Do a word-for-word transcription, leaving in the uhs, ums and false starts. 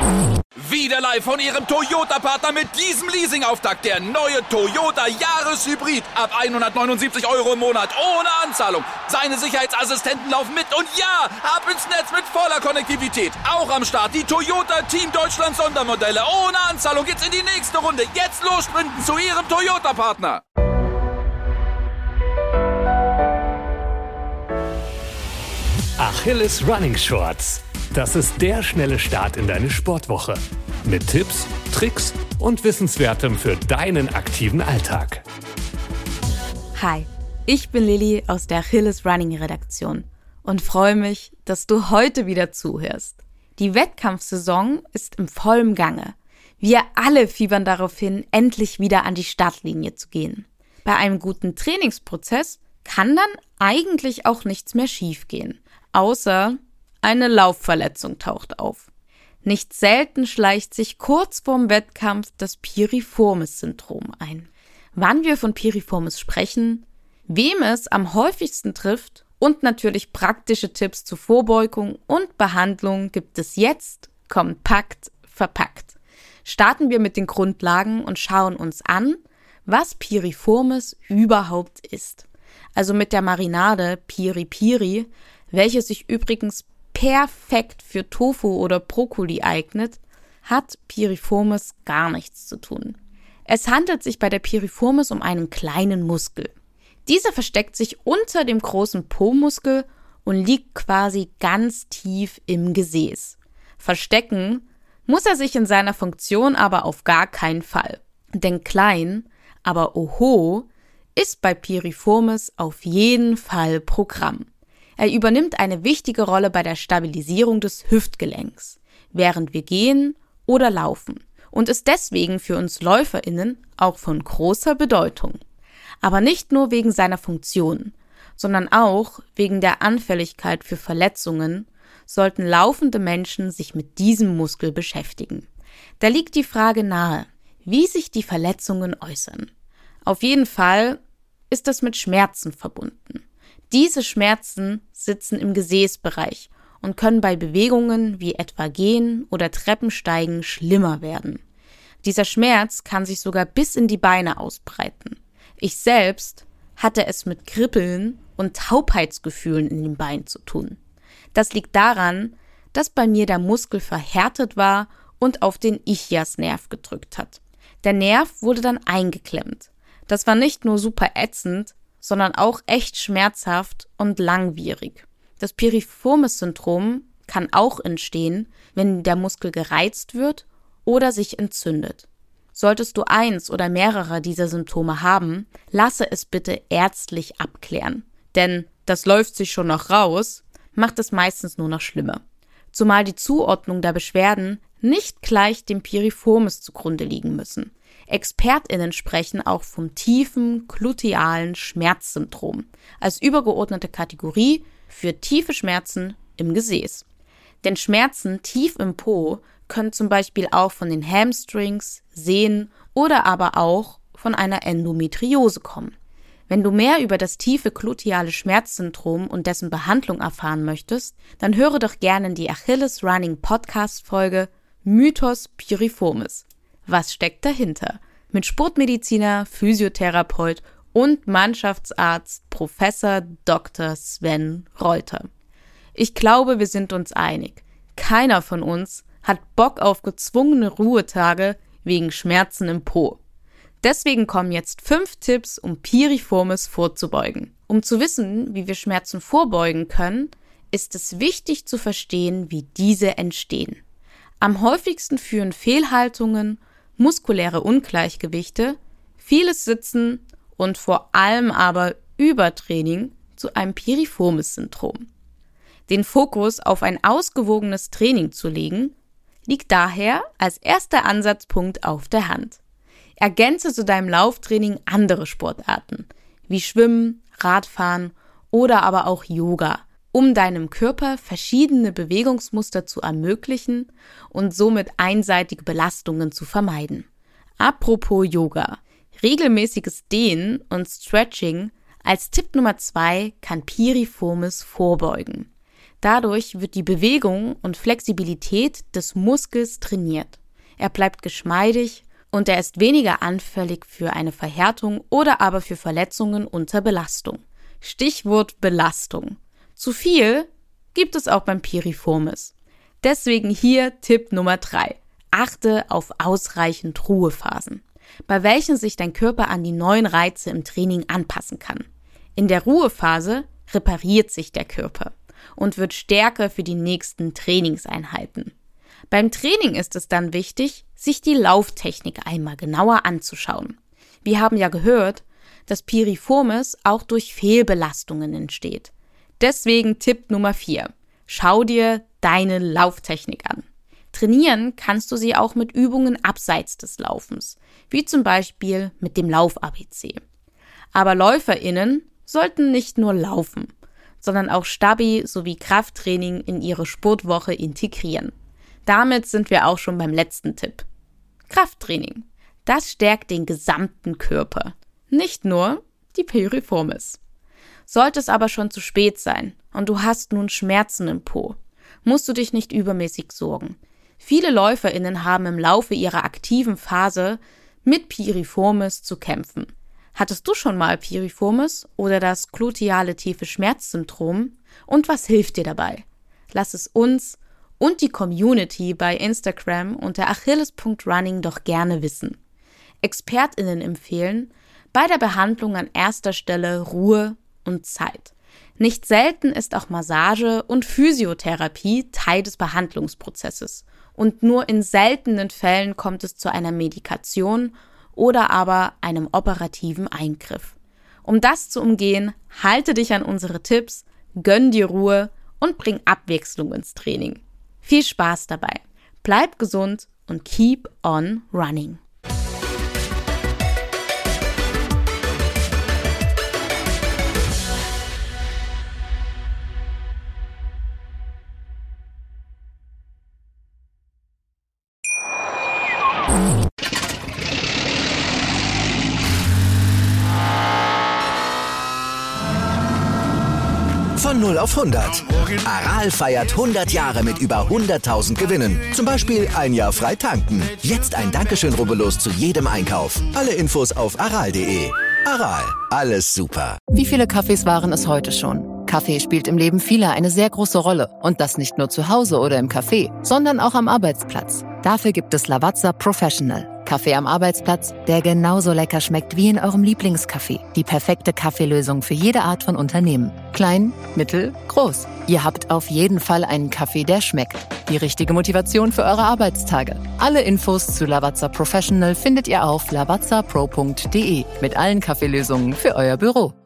Wieder live von Ihrem Toyota-Partner mit diesem Leasing-Auftakt. Der neue Toyota Jahreshybrid. Ab hundertneunundsiebzig Euro im Monat. Ohne Anzahlung. Seine Sicherheitsassistenten laufen mit. Und ja, ab ins Netz mit voller Konnektivität. Auch am Start die Toyota Team Deutschland Sondermodelle. Ohne Anzahlung geht's in die nächste Runde. Jetzt los sprinten zu Ihrem Toyota-Partner. Achilles Running Shorts. Das ist der schnelle Start in deine Sportwoche. Mit Tipps, Tricks und Wissenswertem für deinen aktiven Alltag. Hi, ich bin Lilly aus der Achilles Running Redaktion und freue mich, dass du heute wieder zuhörst. Die Wettkampfsaison ist im vollen Gange. Wir alle fiebern darauf hin, endlich wieder an die Startlinie zu gehen. Bei einem guten Trainingsprozess kann dann eigentlich auch nichts mehr schiefgehen. Außer eine Laufverletzung taucht auf. Nicht selten schleicht sich kurz vorm Wettkampf das Piriformis-Syndrom ein. Wann wir von Piriformis sprechen, wem es am häufigsten trifft und natürlich praktische Tipps zur Vorbeugung und Behandlung gibt es jetzt kompakt verpackt. Starten wir mit den Grundlagen und schauen uns an, was Piriformis überhaupt ist. Also mit der Marinade Piri Piri, welche sich übrigens perfekt für Tofu oder Brokkoli eignet, hat Piriformis gar nichts zu tun. Es handelt sich bei der Piriformis um einen kleinen Muskel. Dieser versteckt sich unter dem großen Po-Muskel und liegt quasi ganz tief im Gesäß. Verstecken muss er sich in seiner Funktion aber auf gar keinen Fall. Denn klein, aber oho, ist bei Piriformis auf jeden Fall Programm. Er übernimmt eine wichtige Rolle bei der Stabilisierung des Hüftgelenks, während wir gehen oder laufen und ist deswegen für uns LäuferInnen auch von großer Bedeutung. Aber nicht nur wegen seiner Funktion, sondern auch wegen der Anfälligkeit für Verletzungen sollten laufende Menschen sich mit diesem Muskel beschäftigen. Da liegt die Frage nahe, wie sich die Verletzungen äußern. Auf jeden Fall ist das mit Schmerzen verbunden. Diese Schmerzen sitzen im Gesäßbereich und können bei Bewegungen wie etwa Gehen oder Treppensteigen schlimmer werden. Dieser Schmerz kann sich sogar bis in die Beine ausbreiten. Ich selbst hatte es mit Kribbeln und Taubheitsgefühlen in den Beinen zu tun. Das liegt daran, dass bei mir der Muskel verhärtet war und auf den Ischiasnerv gedrückt hat. Der Nerv wurde dann eingeklemmt. Das war nicht nur super ätzend, sondern auch echt schmerzhaft und langwierig. Das Piriformis-Syndrom kann auch entstehen, wenn der Muskel gereizt wird oder sich entzündet. Solltest du eins oder mehrere dieser Symptome haben, lasse es bitte ärztlich abklären. Denn das läuft sich schon noch raus, macht es meistens nur noch schlimmer. Zumal die Zuordnung der Beschwerden nicht gleich dem Piriformis zugrunde liegen müssen. ExpertInnen sprechen auch vom tiefen glutealen Schmerzsyndrom als übergeordnete Kategorie für tiefe Schmerzen im Gesäß. Denn Schmerzen tief im Po können zum Beispiel auch von den Hamstrings, Sehnen oder aber auch von einer Endometriose kommen. Wenn du mehr über das tiefe gluteale Schmerzsyndrom und dessen Behandlung erfahren möchtest, dann höre doch gerne in die Achilles Running Podcast Folge Mythos Piriformis. Was steckt dahinter? Mit Sportmediziner, Physiotherapeut und Mannschaftsarzt Professor Doktor Sven Reuter. Ich glaube, wir sind uns einig. Keiner von uns hat Bock auf gezwungene Ruhetage wegen Schmerzen im Po. Deswegen kommen jetzt fünf Tipps, um Piriformis vorzubeugen. Um zu wissen, wie wir Schmerzen vorbeugen können, ist es wichtig zu verstehen, wie diese entstehen. Am häufigsten führen Fehlhaltungen, muskuläre Ungleichgewichte, vieles Sitzen und vor allem aber Übertraining zu einem Piriformis-Syndrom. Den Fokus auf ein ausgewogenes Training zu legen, liegt daher als erster Ansatzpunkt auf der Hand. Ergänze zu deinem Lauftraining andere Sportarten, wie Schwimmen, Radfahren oder aber auch Yoga, um deinem Körper verschiedene Bewegungsmuster zu ermöglichen und somit einseitige Belastungen zu vermeiden. Apropos Yoga. Regelmäßiges Dehnen und Stretching als Tipp Nummer zwei kann Piriformis vorbeugen. Dadurch wird die Bewegung und Flexibilität des Muskels trainiert. Er bleibt geschmeidig und er ist weniger anfällig für eine Verhärtung oder aber für Verletzungen unter Belastung. Stichwort Belastung. Zu viel gibt es auch beim Piriformis. Deswegen hier Tipp Nummer drei. Achte auf ausreichend Ruhephasen, bei welchen sich dein Körper an die neuen Reize im Training anpassen kann. In der Ruhephase repariert sich der Körper und wird stärker für die nächsten Trainingseinheiten. Beim Training ist es dann wichtig, sich die Lauftechnik einmal genauer anzuschauen. Wir haben ja gehört, dass Piriformis auch durch Fehlbelastungen entsteht. Deswegen Tipp Nummer vier. Schau dir deine Lauftechnik an. Trainieren kannst du sie auch mit Übungen abseits des Laufens, wie zum Beispiel mit dem Lauf-A B C. Aber LäuferInnen sollten nicht nur laufen, sondern auch Stabi sowie Krafttraining in ihre Sportwoche integrieren. Damit sind wir auch schon beim letzten Tipp. Krafttraining. Das stärkt den gesamten Körper, nicht nur die Piriformis. Sollte es aber schon zu spät sein und du hast nun Schmerzen im Po, musst du dich nicht übermäßig sorgen. Viele LäuferInnen haben im Laufe ihrer aktiven Phase mit Piriformis zu kämpfen. Hattest du schon mal Piriformis oder das gluteale tiefe Schmerzsyndrom? Und was hilft dir dabei? Lass es uns und die Community bei Instagram unter achilles punkt running doch gerne wissen. ExpertInnen empfehlen bei der Behandlung an erster Stelle Ruhe und Zeit. Nicht selten ist auch Massage und Physiotherapie Teil des Behandlungsprozesses und nur in seltenen Fällen kommt es zu einer Medikation oder aber einem operativen Eingriff. Um das zu umgehen, halte dich an unsere Tipps, gönn dir Ruhe und bring Abwechslung ins Training. Viel Spaß dabei, bleib gesund und keep on running. Von null auf hundert. Aral feiert hundert Jahre mit über hunderttausend Gewinnen. Zum Beispiel ein Jahr frei tanken. Jetzt ein Dankeschön, rubbellos zu jedem Einkauf. Alle Infos auf aral punkt de. Aral, alles super. Wie viele Kaffees waren es heute schon? Kaffee spielt im Leben vieler eine sehr große Rolle. Und das nicht nur zu Hause oder im Café, sondern auch am Arbeitsplatz. Dafür gibt es Lavazza Professional. Kaffee am Arbeitsplatz, der genauso lecker schmeckt wie in eurem Lieblingscafé. Die perfekte Kaffeelösung für jede Art von Unternehmen. Klein, mittel, groß. Ihr habt auf jeden Fall einen Kaffee, der schmeckt. Die richtige Motivation für eure Arbeitstage. Alle Infos zu Lavazza Professional findet ihr auf lavazza pro punkt de mit allen Kaffeelösungen für euer Büro.